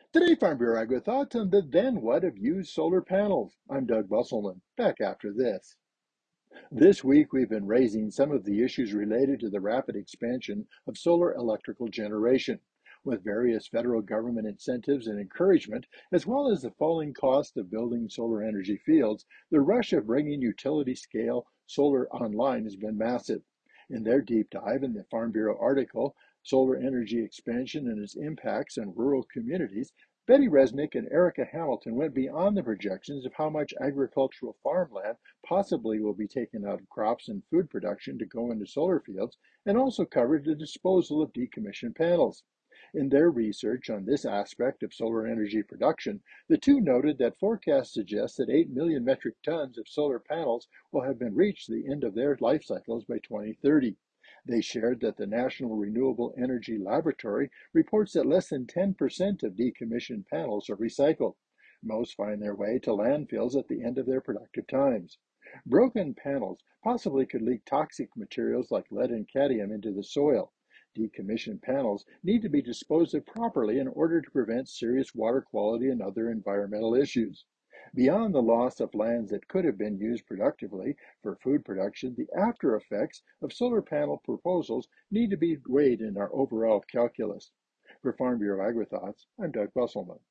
Today, Farm Bureau Agri thoughts on the then what of used solar panels. I'm Doug Busselman, back after this. This week, we've been raising some of the issues related to the rapid expansion of solar electrical generation. With various federal government incentives and encouragement, as well as the falling cost of building solar energy fields, the rush of bringing utility scale solar online has been massive. In their deep dive in the Farm Bureau article, Solar Energy Expansion and Its Impacts on Rural Communities, Betty Resnick and Erica Hamilton went beyond the projections of how much agricultural farmland possibly will be taken out of crops and food production to go into solar fields, and also covered the disposal of decommissioned panels. In their research on this aspect of solar energy production, the two noted that forecasts suggest that 8 million metric tons of solar panels will have been reached the end of their life cycles by 2030. They shared that the National Renewable Energy Laboratory reports that less than 10% of decommissioned panels are recycled. Most find their way to landfills at the end of their productive times. Broken panels possibly could leak toxic materials like lead and cadmium into the soil. Decommissioned panels need to be disposed of properly in order to prevent serious water quality and other environmental issues. Beyond the loss of lands that could have been used productively for food production, the after effects of solar panel proposals need to be weighed in our overall calculus. For Farm Bureau AgriThoughts, I'm Doug Busselman.